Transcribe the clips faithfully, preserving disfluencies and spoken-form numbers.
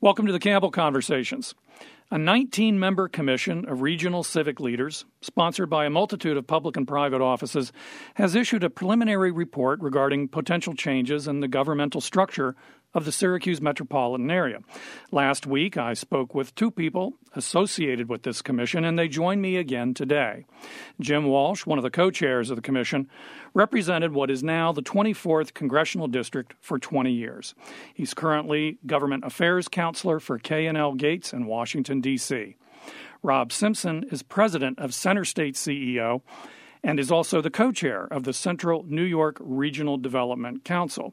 Welcome to the Campbell Conversations, a nineteen-member commission of regional civic leaders, sponsored by a multitude of public and private offices, has issued a preliminary report regarding potential changes in the governmental structure of the Syracuse metropolitan area. Last week, I spoke with two people associated with this commission, and they join me again today. Jim Walsh, one of the co-chairs of the commission, represented what is now the twenty-fourth Congressional District for twenty years. He's currently Government Affairs Counselor for K and L Gates in Washington, D C Rob Simpson is President of Center State C E O and is also the co-chair of the Central New York Regional Development Council.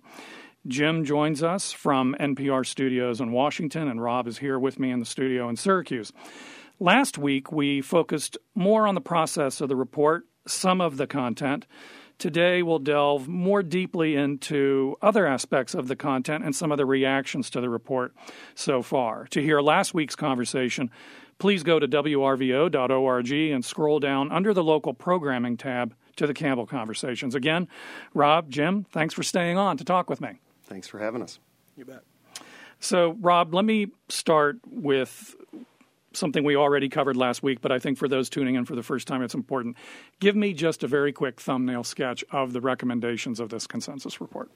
Jim joins us from N P R studios in Washington, and Rob is here with me in the studio in Syracuse. Last week, we focused more on the process of the report, some of the content. Today, we'll delve more deeply into other aspects of the content and some of the reactions to the report so far. To hear last week's conversation, please go to W R V O dot org and scroll down under the local programming tab to the Campbell Conversations. Again, Rob, Jim, thanks for staying on to talk with me. Thanks for having us. You bet. So, Rob, let me start with something we already covered last week, but I think for those tuning in for the first time, it's important. Give me just a very quick thumbnail sketch of the recommendations of this consensus report.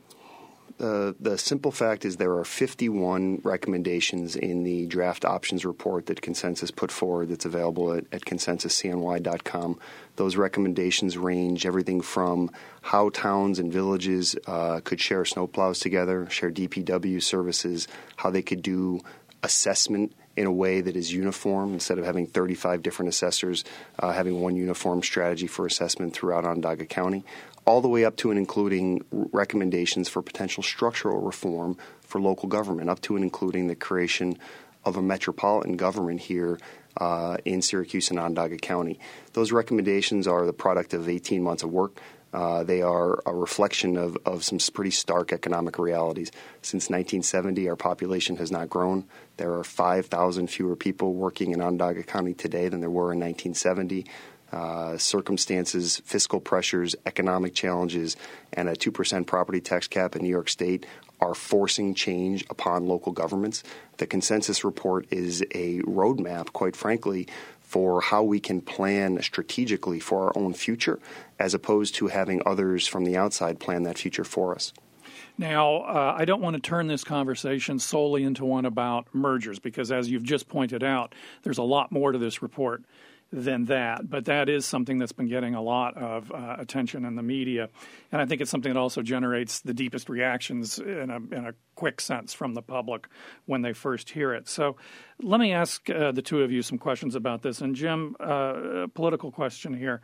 Uh, the simple fact is there are fifty-one recommendations in the draft options report that Consensus put forward that's available at, at consensus c n y dot com. Those recommendations range everything from how towns and villages uh, could share snowplows together, share D P W services, how they could do assessment in a way that is uniform instead of having thirty-five different assessors, uh, having one uniform strategy for assessment throughout Onondaga County, all the way up to and including recommendations for potential structural reform for local government, up to and including the creation of a metropolitan government here uh, in Syracuse and Onondaga County. Those recommendations are the product of eighteen months of work. Uh, they are a reflection of, of some pretty stark economic realities. Since nineteen seventy, our population has not grown. There are five thousand fewer people working in Onondaga County today than there were in nineteen seventy. Uh, circumstances, fiscal pressures, economic challenges, and a two percent property tax cap in New York State are forcing change upon local governments. The consensus report is a roadmap, quite frankly, for how we can plan strategically for our own future, as opposed to having others from the outside plan that future for us. Now, uh, I don't want to turn this conversation solely into one about mergers, because as you've just pointed out, there's a lot more to this report than that. But that is something that's been getting a lot of uh, attention in the media. And I think it's something that also generates the deepest reactions in a, in a quick sense from the public when they first hear it. So let me ask uh, the two of you some questions about this. And Jim, uh, a political question here.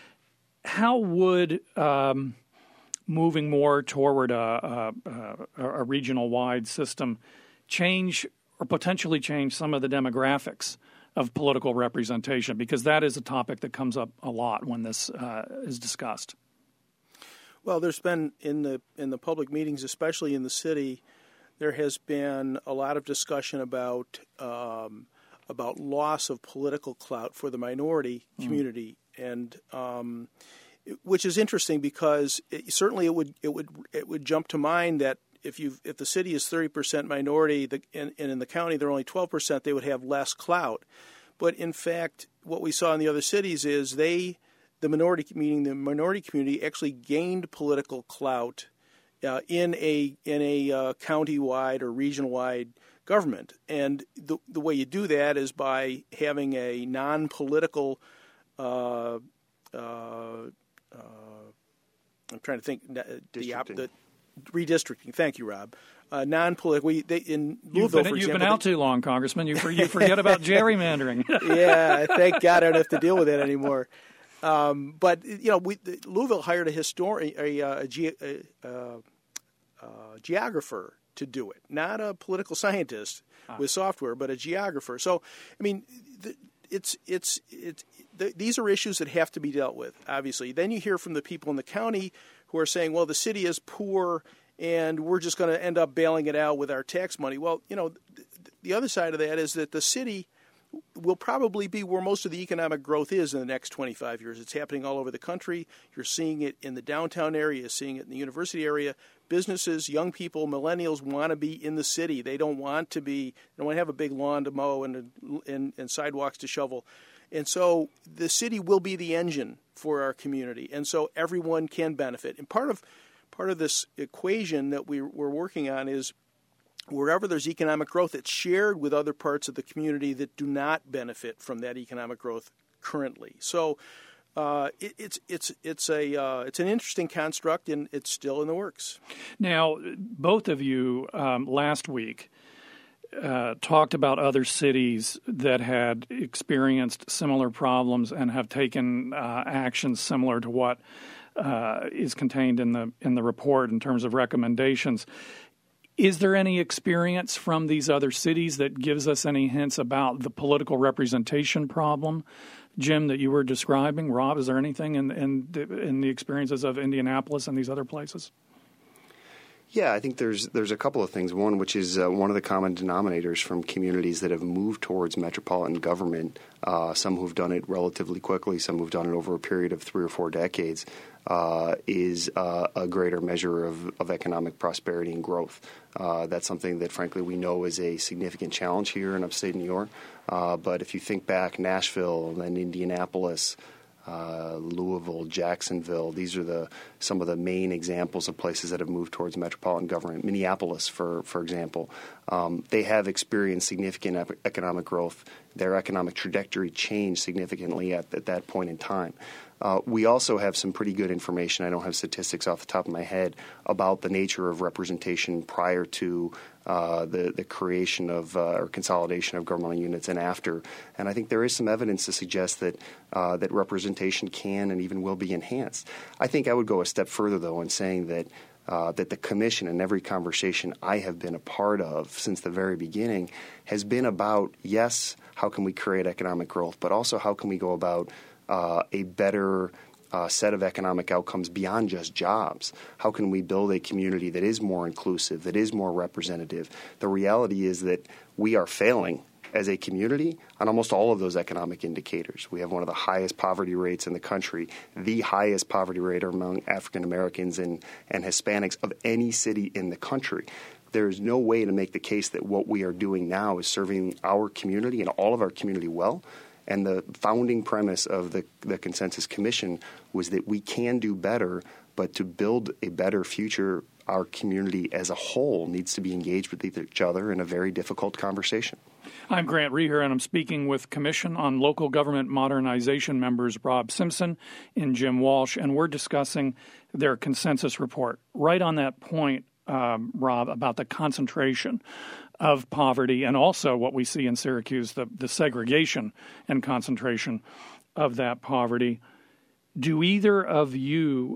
How would um, moving more toward a, a, a regional-wide system change or potentially change some of the demographics of political representation? Because that is a topic that comes up a lot when this uh, is discussed. Well, there's been in the in the public meetings, especially in the city, there has been a lot of discussion about um, about loss of political clout for the minority community, mm. and um, which is interesting because it, certainly it would it would it would jump to mind that if you if the city is thirty percent minority the, and, and in the county they're only twelve percent, they would have less clout. But in fact, what we saw in the other cities is they, the minority, meaning the minority community, actually gained political clout uh, in a in a uh, county-wide or regional-wide government. And the the way you do that is by having a non-political. Uh, uh, uh, I'm trying to think the, the redistricting. Thank you, Rob. Uh, non-political. We they, in Louisville, you've been, for you've example, been out they, too long, Congressman. You, for, you forget about gerrymandering. Yeah, thank God I don't have to deal with that anymore. Um, but you know, we, the, Louisville hired a historian, a, a, a, ge, a, a, a geographer to do it, not a political scientist ah. with software, but a geographer. So, I mean, the, it's it's it's the, these are issues that have to be dealt with. Obviously, then you hear from the people in the county who are saying, "Well, the city is poor, and we're just going to end up bailing it out with our tax money." Well, you know, th- the other side of that is that the city will probably be where most of the economic growth is in the next twenty-five years. It's happening all over the country. You're seeing it in the downtown area, you're seeing it in the university area. Businesses, young people, millennials want to be in the city. They don't want to be, they don't want to have a big lawn to mow and, and, and sidewalks to shovel. And so the city will be the engine for our community. And so everyone can benefit. And part of part of this equation that we, we're working on is wherever there's economic growth, it's shared with other parts of the community that do not benefit from that economic growth currently. So uh, it, it's it's it's a uh, it's an interesting construct, and it's still in the works. Now, both of you um, last week uh, talked about other cities that had experienced similar problems and have taken uh, actions similar to what uh, is contained in the in the report in terms of recommendations. Is there any experience from these other cities that gives us any hints about the political representation problem, Jim, that you were describing? Rob, is there anything in in the, in the experiences of Indianapolis and these other places? Yeah, I think there's there's a couple of things. One, which is uh, one of the common denominators from communities that have moved towards metropolitan government, uh, some who've done it relatively quickly, some who've done it over a period of three or four decades, uh, is uh, a greater measure of, of economic prosperity and growth. Uh, that's something that, frankly, we know is a significant challenge here in upstate New York. Uh, but if you think back, Nashville and then Indianapolis, Uh, Louisville, Jacksonville. These are the some of the main examples of places that have moved towards metropolitan government. Minneapolis, for for example, um, they have experienced significant ep- economic growth. Their economic trajectory changed significantly at, at that point in time. Uh, we also have some pretty good information. I don't have statistics off the top of my head about the nature of representation prior to uh, the, the creation of uh, or consolidation of governmental units and after. And I think there is some evidence to suggest that uh, that representation can and even will be enhanced. I think I would go a step further, though, in saying that Uh, that the commission and every conversation I have been a part of since the very beginning has been about, yes, how can we create economic growth, but also how can we go about uh, a better uh, set of economic outcomes beyond just jobs? How can we build a community that is more inclusive, that is more representative? The reality is that we are failing as a community on almost all of those economic indicators. We have one of the highest poverty rates in the country, the highest poverty rate among African Americans and, and Hispanics of any city in the country. There is no way to make the case that what we are doing now is serving our community and all of our community well. And the founding premise of the, the Consensus Commission was that we can do better, but to build a better future, our community as a whole needs to be engaged with each other in a very difficult conversation. I'm Grant Reher, and I'm speaking with Commission on Local Government Modernization members Rob Simpson and Jim Walsh, and we're discussing their consensus report. Right on that point, um, Rob, about the concentration of poverty and also what we see in Syracuse, the, the segregation and concentration of that poverty. Do either of you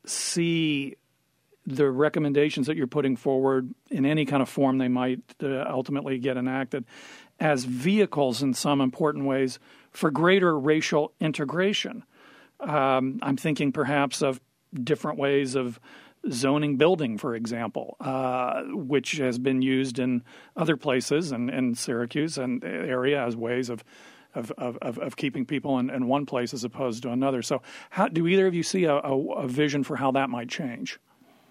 see the recommendations that you're putting forward in any kind of form they might uh, ultimately get enacted as vehicles in some important ways for greater racial integration? Um, I'm thinking perhaps of different ways of zoning building, for example, uh, which has been used in other places and in Syracuse and area as ways of Of, of, of keeping people in, in one place as opposed to another. So how, do either of you see a, a, a vision for how that might change?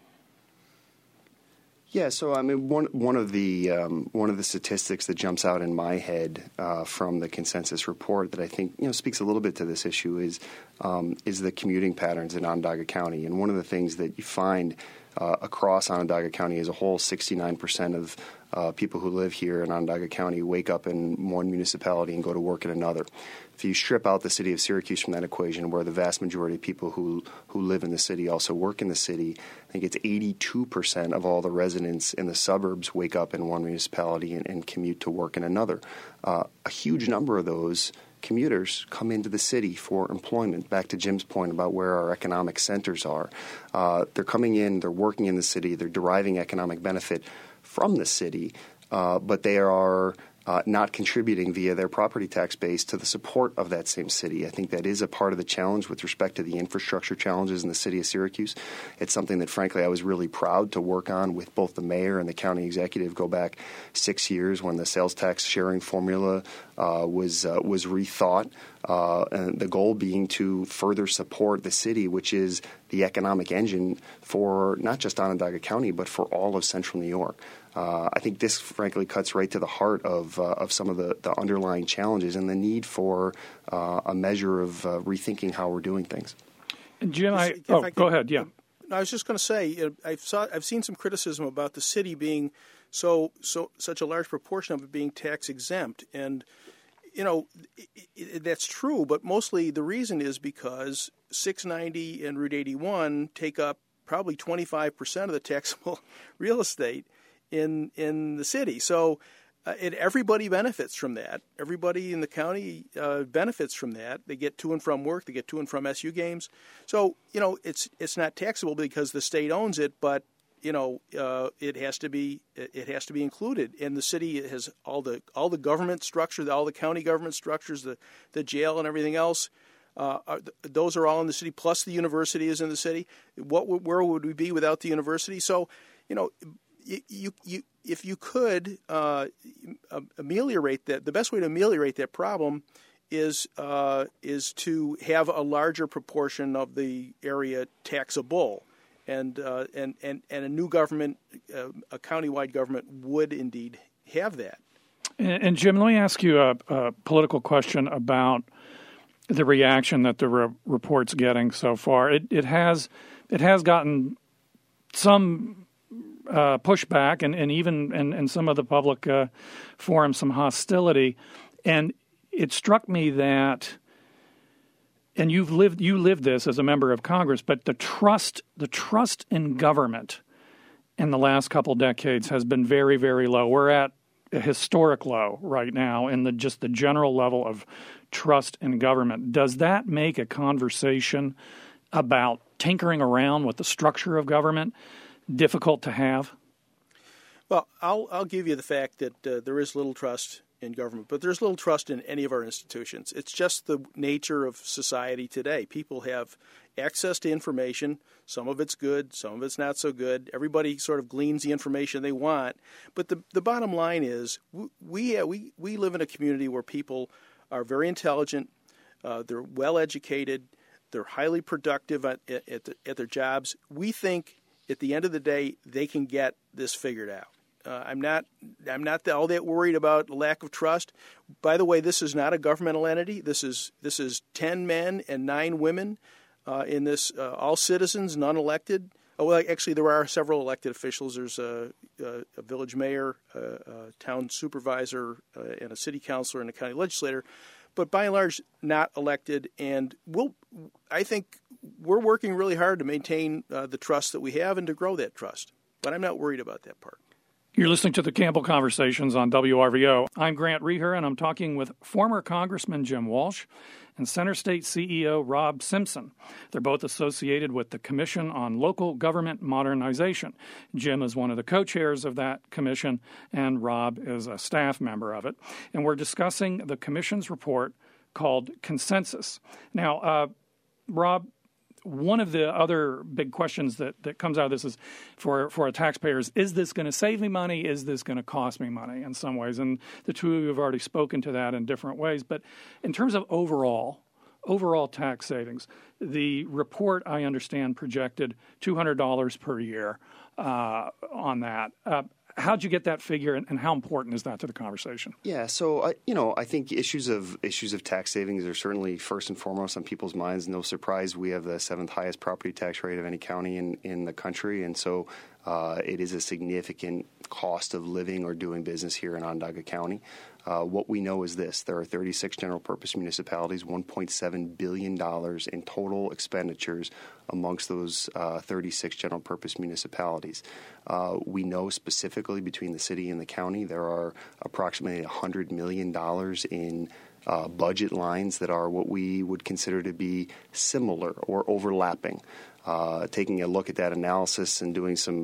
Yeah, so I mean, one one of the um, one of the statistics that jumps out in my head uh, from the consensus report that I think you know speaks a little bit to this issue is um, is the commuting patterns in Onondaga County. And one of the things that you find uh, across Onondaga County as a whole, sixty-nine percent of uh, people who live here in Onondaga County wake up in one municipality and go to work in another. If you strip out the city of Syracuse from that equation, where the vast majority of people who who live in the city also work in the city, I think it's eighty-two percent of all the residents in the suburbs wake up in one municipality and, and commute to work in another. Uh, a huge number of those commuters come into the city for employment. Back to Jim's point about where our economic centers are. Uh, they're coming in, they're working in the city, they're deriving economic benefit from the city, uh, but they are uh, not contributing via their property tax base to the support of that same city. I think that is a part of the challenge with respect to the infrastructure challenges in the city of Syracuse. It's something that, frankly, I was really proud to work on with both the mayor and the county executive. Go back six years when the sales tax sharing formula uh, was uh, was rethought, uh, and the goal being to further support the city, which is the economic engine for not just Onondaga County, but for all of central New York. Uh, I think this, frankly, cuts right to the heart of uh, of some of the, the underlying challenges and the need for uh, a measure of uh, rethinking how we're doing things. And Jim, I, oh, I could, go ahead, yeah. I was just going to say, I've saw, I've seen some criticism about the city being so so such a large proportion of it being tax exempt, and you know it, it, that's true. But mostly the reason is because six ninety and Route eighty-one take up probably twenty-five percent of the taxable real estate in in the city. So uh, it, everybody benefits from that. Everybody in the county uh, benefits from that. They get to and from work. They get to and from S U games. So you know it's it's not taxable because the state owns it, but you know uh, it has to be it has to be included. And the city has all the all the government structure, all the county government structures, the the jail and everything else. Uh, are, those are all in the city. Plus the university is in the city. What where would we be without the university? So you know. You, you, if you could uh, ameliorate that, the best way to ameliorate that problem is uh, is to have a larger proportion of the area taxable, and uh, and, and and a new government, uh, a countywide government, would indeed have that. And, and Jim, let me ask you a, a political question about the reaction that the re- report's getting so far. It, it has it has gotten some. Uh, pushback and, and even in, in some of the public uh, forums, some hostility. And it struck me that, and you've lived you lived this as a member of Congress, but the trust the trust in government in the last couple decades has been very, very low. We're at a historic low right now in the just the general level of trust in government. Does that make a conversation about tinkering around with the structure of government difficult to have? Well, I'll I'll give you the fact that uh, there is little trust in government, but there's little trust in any of our institutions. It's just the nature of society today. People have access to information. Some of it's good, some of it's not so good. Everybody sort of gleans the information they want. But the the bottom line is we we we live in a community where people are very intelligent, uh, they're well educated, they're highly productive at at, the, at their jobs. We think at the end of the day, they can get this figured out. Uh, I'm not. I'm not all that worried about lack of trust. By the way, this is not a governmental entity. This is this is ten men and nine women uh, in this. Uh, all citizens, none elected. Oh, well, actually, there are several elected officials. There's a, a, a village mayor, a, a town supervisor, uh, and a city councilor and a county legislator. But by and large, not elected. And we'll. I think. We're working really hard to maintain uh, the trust that we have and to grow that trust. But I'm not worried about that part. You're listening to the Campbell Conversations on W R V O. I'm Grant Reher, and I'm talking with former Congressman Jim Walsh and Center State C E O Rob Simpson. They're both associated with the Commission on Local Government Modernization. Jim is one of the co-chairs of that commission, and Rob is a staff member of it. And we're discussing the commission's report called Consensus. Now, uh, Rob, one of the other big questions that, that comes out of this is for, for taxpayers, is this going to save me money? Is this going to cost me money in some ways? And the two of you have already spoken to that in different ways. But in terms of overall, overall tax savings, the report, I understand, projected two hundred dollars per year uh, on that. Uh, How'd you get that figure, and, and how important is that to the conversation? Yeah, so uh, you know, I think issues of issues of tax savings are certainly first and foremost on people's minds. No surprise, we have the seventh highest property tax rate of any county in, in the country, and so uh, it is a significant cost of living or doing business here in Onondaga County. Uh, what we know is this: there are thirty-six general purpose municipalities, one point seven billion dollars in total expenditures amongst those uh, thirty-six general purpose municipalities. Uh, we know specifically between the city and the county there are approximately one hundred million dollars in uh, budget lines that are what we would consider to be similar or overlapping. Uh, taking a look at that analysis and doing some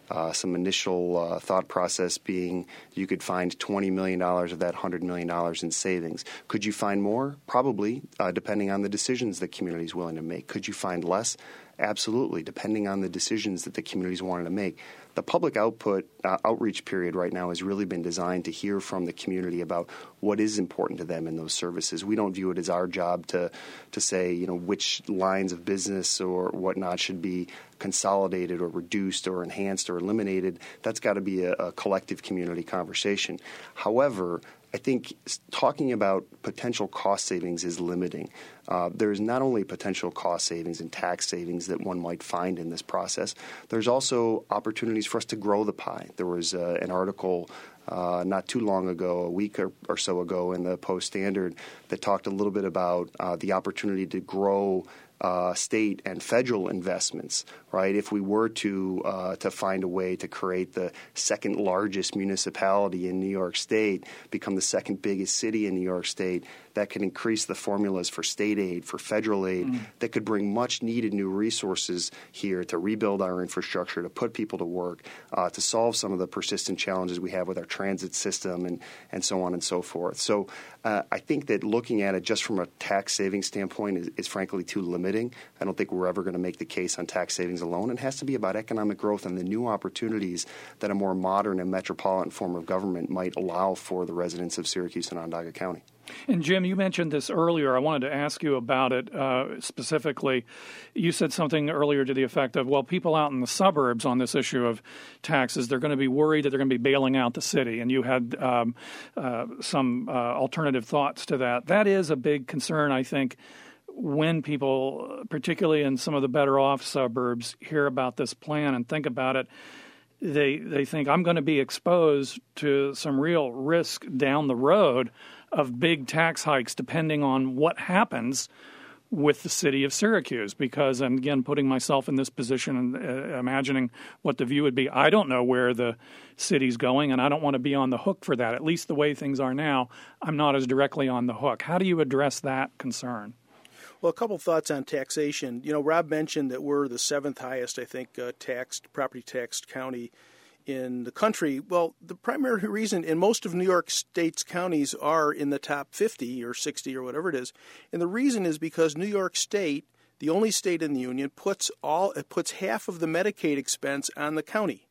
Uh, some initial uh, thought process being you could find twenty million dollars of that one hundred million dollars in savings. Could you find more? Probably, uh, depending on the decisions the community is willing to make. Could you find less? Absolutely, depending on the decisions that the communities wanted to make. The public output uh, outreach period right now has really been designed to hear from the community about what is important to them in those services. We don't view it as our job to to say, you know, which lines of business or whatnot should be consolidated or reduced or enhanced or eliminated. That's got to be a, a collective community conversation. However, I think talking about potential cost savings is limiting. Uh, there's not only potential cost savings and tax savings that one might find in this process, there's also opportunities for us to grow the pie. There was uh, an article uh, not too long ago, a week or, or so ago in the Post-Standard that talked a little bit about uh, the opportunity to grow Uh, state and federal investments, right? If we were to uh, to find a way to create the second largest municipality in New York State, become the second biggest city in New York State, that could increase the formulas for state aid, for federal aid, mm. that could bring much needed new resources here to rebuild our infrastructure, to put people to work, uh, to solve some of the persistent challenges we have with our transit system and, and so on and so forth. So uh, I think that looking at it just from a tax savings standpoint is, is frankly too limited. I don't think we're ever going to make the case on tax savings alone. It has to be about economic growth and the new opportunities that a more modern and metropolitan form of government might allow for the residents of Syracuse and Onondaga County. And Jim, you mentioned this earlier. I wanted to ask you about it uh, specifically. You said something earlier to the effect of, well, people out in the suburbs on this issue of taxes, they're going to be worried that they're going to be bailing out the city. And you had um, uh, some uh, alternative thoughts to that. That is a big concern, I think, when people, particularly in some of the better off suburbs, hear about this plan and think about it. They they think I'm going to be exposed to some real risk down the road of big tax hikes depending on what happens with the city of Syracuse, because I'm, again, putting myself in this position and uh, imagining what the view would be. I don't know where the city's going, and I don't want to be on the hook for that. At least the way things are now, I'm not as directly on the hook. How do you address that concern? Well, a couple thoughts on taxation. You know, Rob mentioned that we're the seventh highest, I think, uh, taxed, property taxed county in the country. Well, the primary reason, and most of New York State's counties are in the top fifty or sixty or whatever it is, and the reason is because New York State, the only state in the union, puts all it puts half of the Medicaid expense on the county.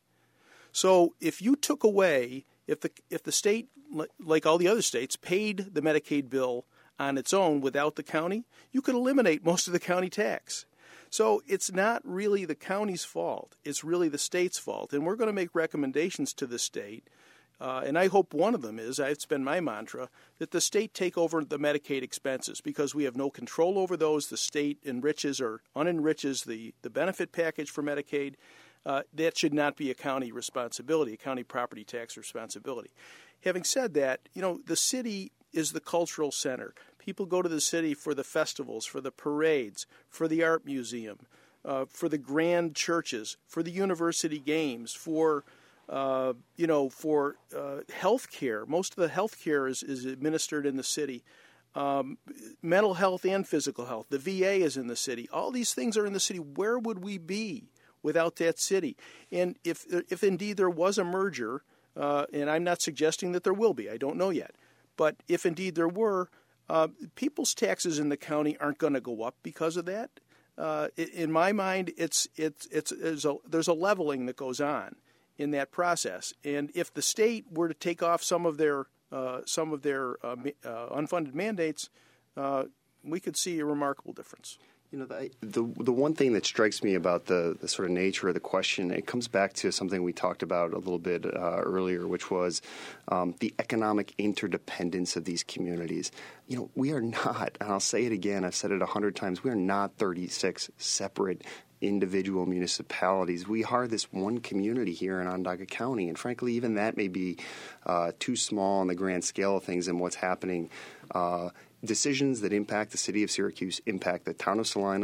So if you took away, if the if the state, like all the other states, paid the Medicaid bill on its own without the county, you could eliminate most of the county tax. So it's not really the county's fault. It's really the state's fault. And we're going to make recommendations to the state. Uh, and I hope one of them is, it's been my mantra, that the state take over the Medicaid expenses because we have no control over those. The state enriches or unenriches the, the benefit package for Medicaid. Uh, that should not be a county responsibility, a county property tax responsibility. Having said that, you know, the city is the cultural center. People go to the city for the festivals, for the parades, for the art museum, uh, for the grand churches, for the university games, for uh, you know, for uh, health care. Most of the health care is, is administered in the city. Um, mental health and physical health. The V A is in the city. All these things are in the city. Where would we be without that city? And if if indeed there was a merger, uh, and I'm not suggesting that there will be, I don't know yet, but if indeed there were, uh, people's taxes in the county aren't going to go up because of that. Uh, in my mind, it's it's it's there's a, there's a leveling that goes on in that process, and if the state were to take off some of their uh, some of their uh, uh, unfunded mandates, uh, we could see a remarkable difference. You know, the, the the one thing that strikes me about the, the sort of nature of the question, it comes back to something we talked about a little bit uh, earlier, which was um, the economic interdependence of these communities. You know, we are not, and I'll say it again, I've said it a hundred times, we are not thirty-six separate individual municipalities. We are this one community here in Onondaga County, and frankly, even that may be uh, too small on the grand scale of things and what's happening. Uh, Decisions that impact the city of Syracuse impact the town of Salina,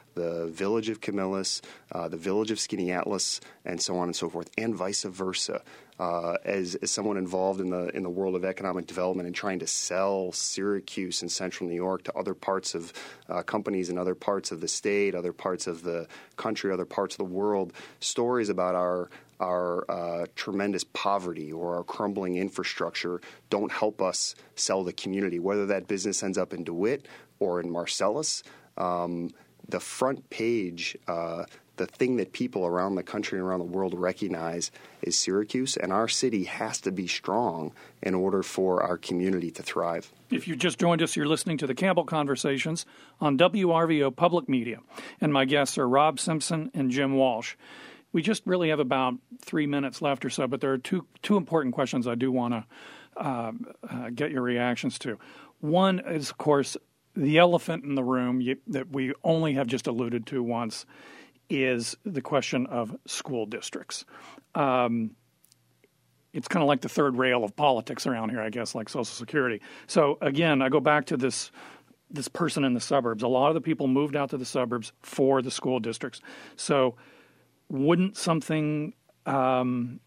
the village of Camillus, uh, the village of Skaneateles, and so on and so forth, and vice versa. Uh, as, as someone involved in the in the world of economic development and trying to sell Syracuse and Central New York to other parts of uh, companies in other parts of the state, other parts of the country, other parts of the world, stories about our our uh, tremendous poverty or our crumbling infrastructure don't help us sell the community, whether that business ends up in DeWitt or in Marcellus. Um, the front page, uh, the thing that people around the country and around the world recognize is Syracuse, and our city has to be strong in order for our community to thrive. If you just joined us, you're listening to the Campbell Conversations on W R V O Public Media, and my guests are Rob Simpson and Jim Walsh. We just really have about three minutes left or so, but there are two two important questions I do want to uh, uh, get your reactions to. One is, of course, the elephant in the room you, that we only have just alluded to once is the question of school districts. Um, it's kind of like the third rail of politics around here, I guess, like Social Security. So, again, I go back to this this person in the suburbs. A lot of the people moved out to the suburbs for the school districts. So wouldn't something um,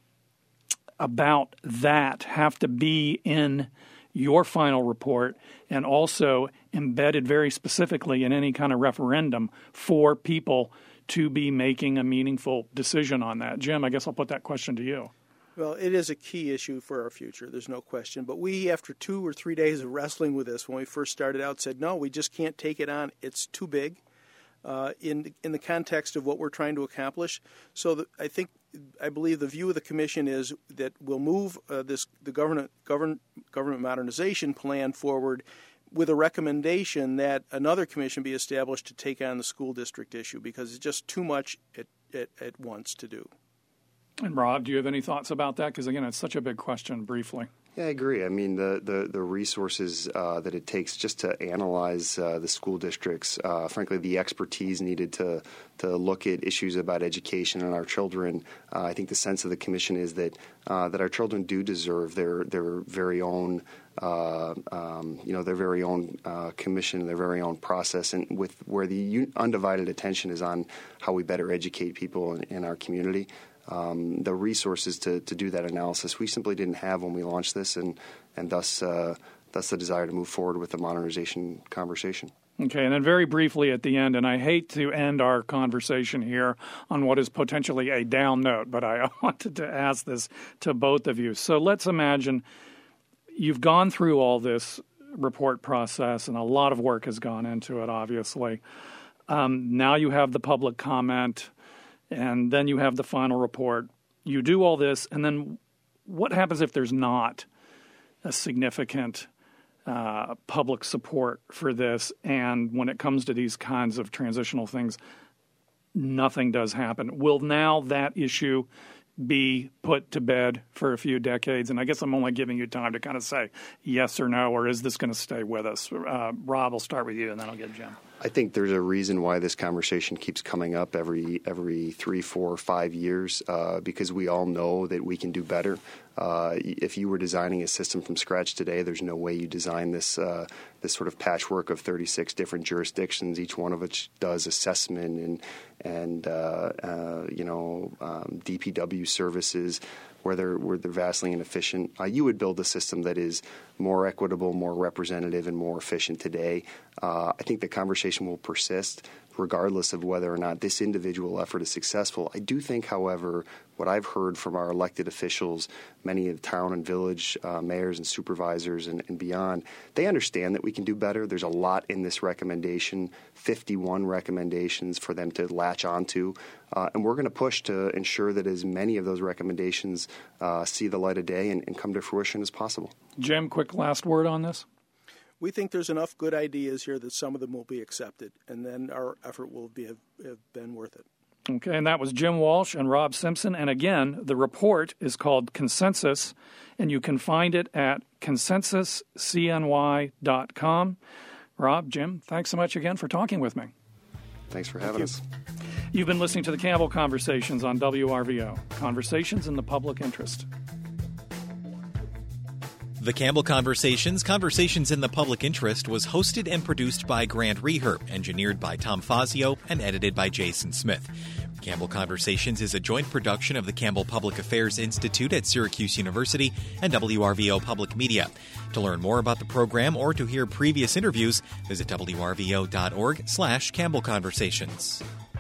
about that have to be in your final report and also embedded very specifically in any kind of referendum for people to be making a meaningful decision on that? Jim, I guess I'll put that question to you. Well, it is a key issue for our future. There's no question. But we, after two or three days of wrestling with this, when we first started out, said, no, we just can't take it on. It's too big uh, in in the context of what we're trying to accomplish. So the, I think, I believe the view of the commission is that we'll move uh, this the government govern, government modernization plan forward with a recommendation that another commission be established to take on the school district issue, because it's just too much at, at, at once to do. And Rob, do you have any thoughts about that? Because, again, it's such a big question, briefly. Yeah, I agree. I mean, the, the, the resources uh, that it takes just to analyze uh, the school districts, uh, frankly, the expertise needed to to look at issues about education and our children, uh, I think the sense of the commission is that uh, that our children do deserve their, their very own Uh, um, you know, their very own uh, commission, their very own process, and with where the un- undivided attention is on how we better educate people in, in our community. Um, the resources to, to do that analysis we simply didn't have when we launched this, and and thus uh, thus the desire to move forward with the modernization conversation. Okay, and then very briefly at the end, and I hate to end our conversation here on what is potentially a down note, but I wanted to ask this to both of you. So let's imagine you've gone through all this report process, and a lot of work has gone into it, obviously. Um, now you have the public comment, and then you have the final report. You do all this, and then what happens if there's not a significant uh, public support for this, and when it comes to these kinds of transitional things, nothing does happen? Will now that issue be put to bed for a few decades? And I guess I'm only giving you time to kind of say yes or no, or is this going to stay with us? Uh, Rob, I'll start with you, and then I'll get Jim. I think there's a reason why this conversation keeps coming up every every three, four, five years, uh, because we all know that we can do better. Uh, if you were designing a system from scratch today, there's no way you design this uh, this sort of patchwork of thirty-six different jurisdictions, each one of which does assessment and and uh, uh, you know um, D P W services, where they're where they're vastly inefficient. Uh, you would build a system that is more equitable, more representative, and more efficient today. Uh, I think the conversation will persist regardless of whether or not this individual effort is successful. I do think, however, what I've heard from our elected officials, many of the town and village uh, mayors and supervisors and, and beyond, they understand that we can do better. There's a lot in this recommendation, fifty-one recommendations for them to latch onto, uh, and we're going to push to ensure that as many of those recommendations uh, see the light of day and, and come to fruition as possible. Jim, quick last word on this. We think there's enough good ideas here that some of them will be accepted, and then our effort will be have, have been worth it. Okay, and that was Jim Walsh and Rob Simpson. And again, the report is called Consensus, and you can find it at consensus c n y dot com. Rob, Jim, thanks so much again for talking with me. Thanks for having us. You've been listening to the Campbell Conversations on W R V O, Conversations in the Public Interest. The Campbell Conversations, Conversations in the Public Interest, was hosted and produced by Grant Reher, engineered by Tom Fazio, and edited by Jason Smith. Campbell Conversations is a joint production of the Campbell Public Affairs Institute at Syracuse University and W R V O Public Media. To learn more about the program or to hear previous interviews, visit W R V O dot org slash Campbell Conversations.